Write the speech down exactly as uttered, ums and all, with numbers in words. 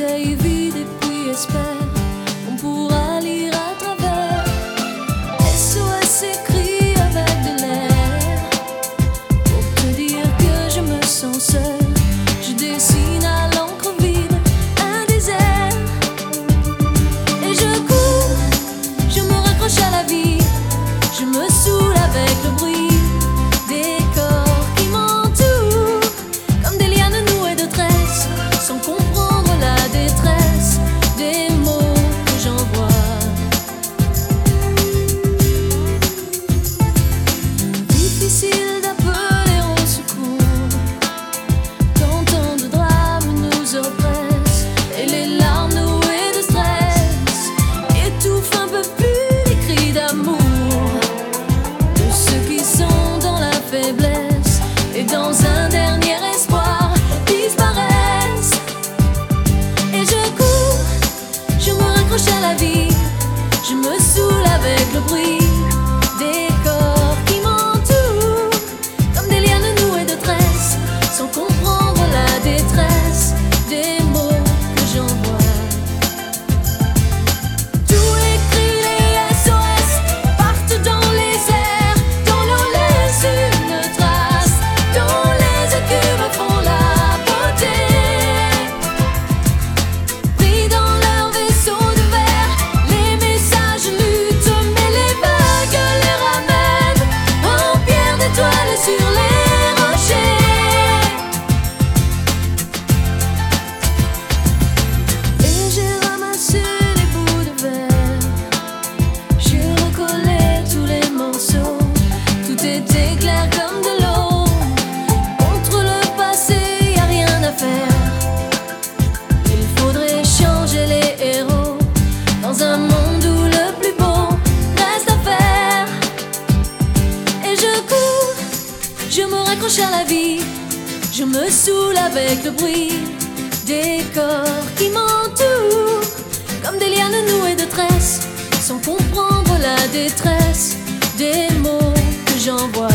bouteille vide et puis espère qu'on pourra lire à travers. S O S écrit avec de l'air pour te dire que je me sens seule. Je dessine à l'encre vide un désert et je cours, je me raccroche à la vie, je me saoule avec le bruit des corps qui m'entourent, comme des lianes nouées de tresses, sans comprendre la détresse des mots que j'envoie. Difficile d'appeler au secours quand tant de drames nous oppressent et les larmes nouées de stress étouffent un peu plus les cris d'amour de ceux qui sont dans la faiblesse et dans un dernier espoir disparaissent. Et je cours, je me raccroche à la vie, je me saoule avec le bruit des corps qui m'entourent, comme des lianes nouées de tresses, sans comprendre la détresse des mots que j'envoie. Tous les cris, les S O S partent dans les airs, dont l'eau laisse une trace, dont les écumes font la beauté. Pris dans leur vaisseau de verre, les messages luttent, mais les vagues les ramènent en pierre d'étoiles sur les rochers. Et j'ai ramassé les bouts de verre, j'ai recollé tous les morceaux, tout était clair comme de l'eau. Contre le passé, y a rien à faire. Il faudrait changer les héros dans un monde où le plus beau reste à faire. Et je cours, je me raccroche à la vie, je me saoule avec le bruit des corps qui m'entourent, comme des lianes nouées de tresses, sans comprendre la détresse des mots que j'envoie.